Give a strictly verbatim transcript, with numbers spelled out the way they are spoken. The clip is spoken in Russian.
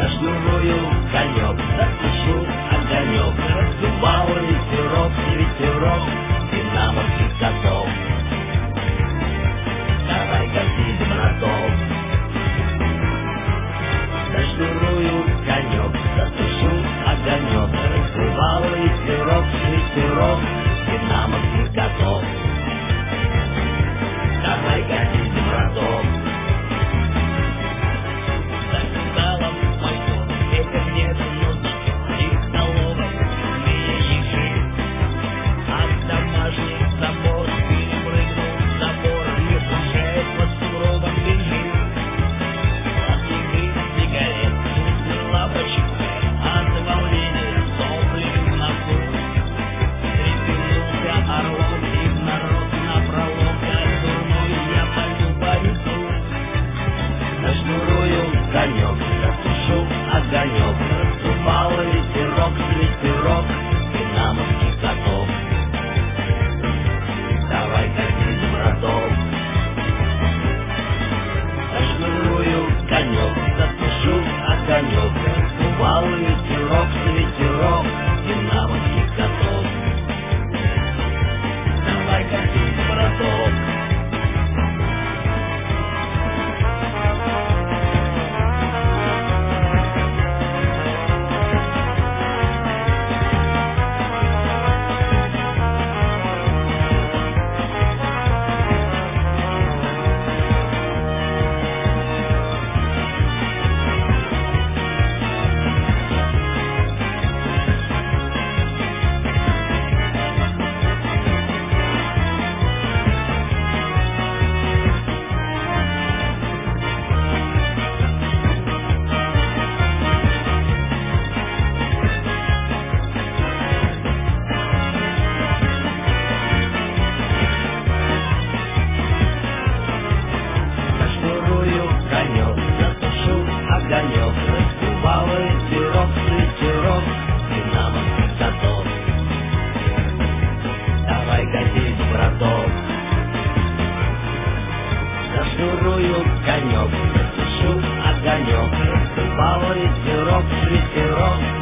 Зашнурую конек, запишу огонек, раздувал ветерок, ветерок динамовских котов. Давай гасить братов. Зашнурую конек, запишу огонек, раздувал ветерок, ветерок динамовских котов. Давай гасить братов. Конек, запишу огонек, раздувал ветерок, ветерок динамовских котов. Давай катить братов. Зашнурую конек, запишу огонек, раздувал ветерок, ветерок динамовских котов. Давай катить братов. Огонек, раздувал ветерок, ветерок динамовских котов. Давай гасить братов. Зашнурую конек, запишу огонек, раздувал ветерок, ветерок